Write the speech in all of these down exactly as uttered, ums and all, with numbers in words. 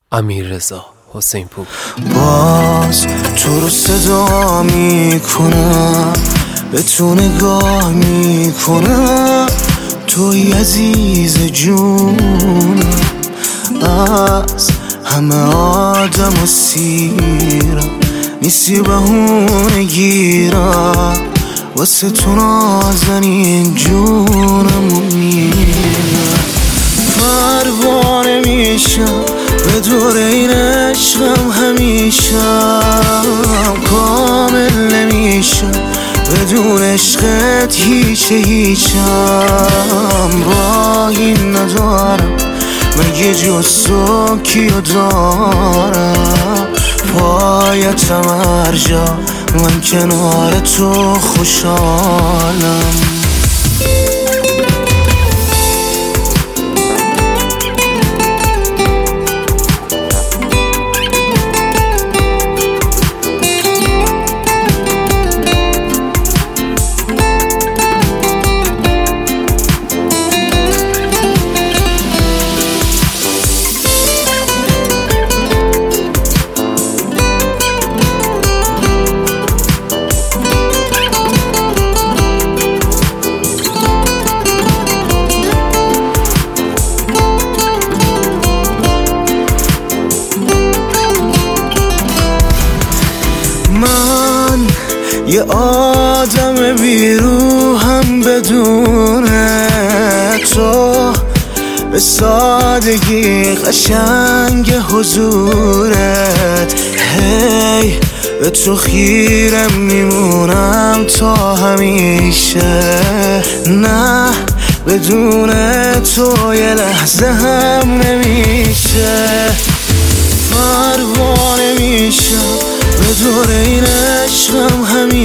امیررضا حسین‌پور. باز تو رو صدا میکنم، به تو نگاه میکنم، توی عزیز جونم. از همه آدم و سیرم نیستی بهونه گیرم، واسه تو نازنین جونم و میرم. پروانه میشم به دور این عشقم، همیشم کامل نمیشم بدون عشقت، هیچ هیچم. راهی ندارم مگه جز تو کیو دارم، پایتم هر جا من کنار تو خوشحالم. من یه آدم بیروحم بدون تو، به سادگی قشنگ حضورت. هی به تو خیرم میمونم تا همیشه، نه بدون تو یه لحظه هم نمیشه. پروانه میشم به دور این عشقم،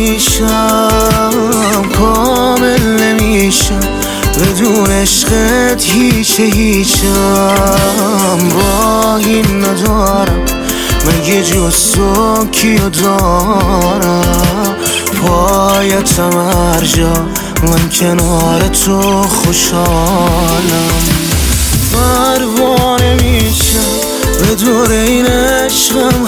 همیشم کامل نمیشم بدون عشقت، هیچ هیچم. راهی ندارم مگه جز تو کیو دارم، پایتم هر جا من کنار تو خوشحالم. پروانه میشم به دور این عشقم،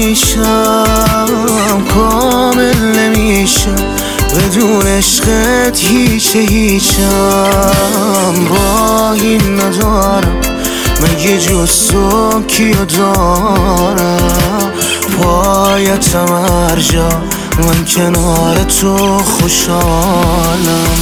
همیشم کامل نمیشم بدون عشقت، هیچ هیچم. راهی ندارم مگه جز تو کیو دارم، پایتم هر جا من کنار تو خوشحالم.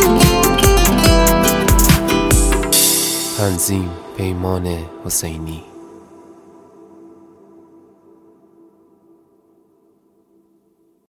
تنظیم پیمان حسینی.